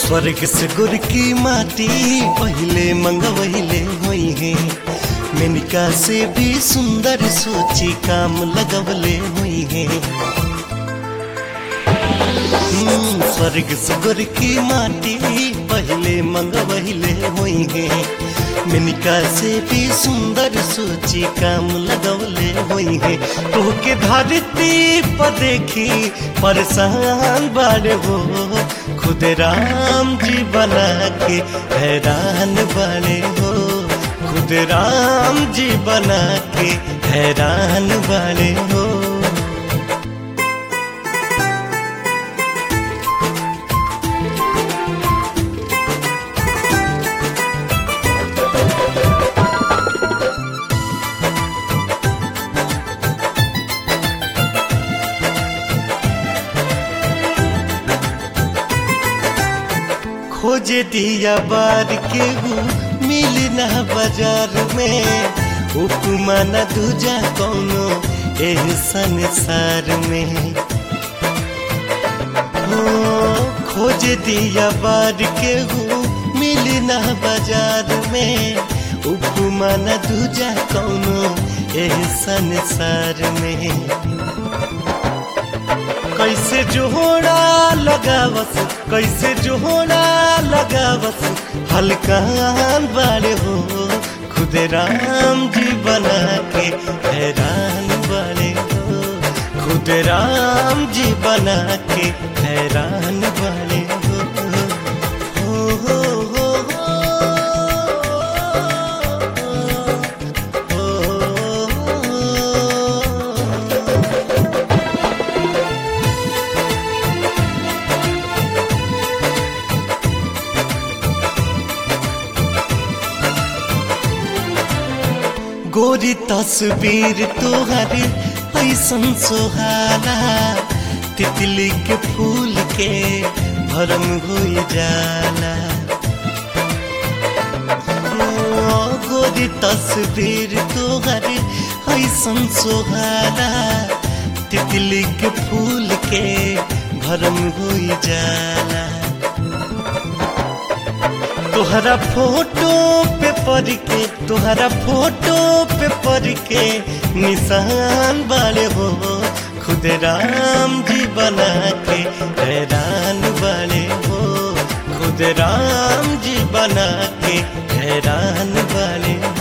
स्वर्ग से गुर की माटी पहले मंगवहिले होई है। मेनका से भी सुंदर सोची काम लगवले हुई है। स्वर्ग से गुर की माटी पहले मंगवहिले हुई है। मेनका से भी सुंदर सोची काम लगवले हुई है। तो के धरती पर देखी परेशान बाड़े हो, खुद राम जी बना के हैरान बाड़े हो। खुद राम जी बना के हैरान बाड़े हो। खोज दिया बार के मिल ना बाजार में, उपमा न दूजा कौनो एह संसार में। खोज दिया बार के मिल ना बाजार में, उपमा न दूजा कौनो एह संसार में। कैसे जोड़ा लगावस, कैसे जोड़ा लगावस हल्कान बाड़े हो। खुद राम जी बना के हैरान बाड़े हो। खुद राम जी बना के हैरान बाड़े हो। गोरी तस्वीर तोहर ऐसन सोहाना, तितली के फूल के भरम हो जाला। गोरी तस्वीर तोहर ऐसन सोहाना, तितली के फूल के भरम हो जाला। तोहरा फोटो पे पढ़ के, तोहरा फोटो पे पढ़ के निशान बाड़े हो। खुद राम जी बना के हैरान बाड़े हो। खुद राम जी बना के हैरान बाड़े हो।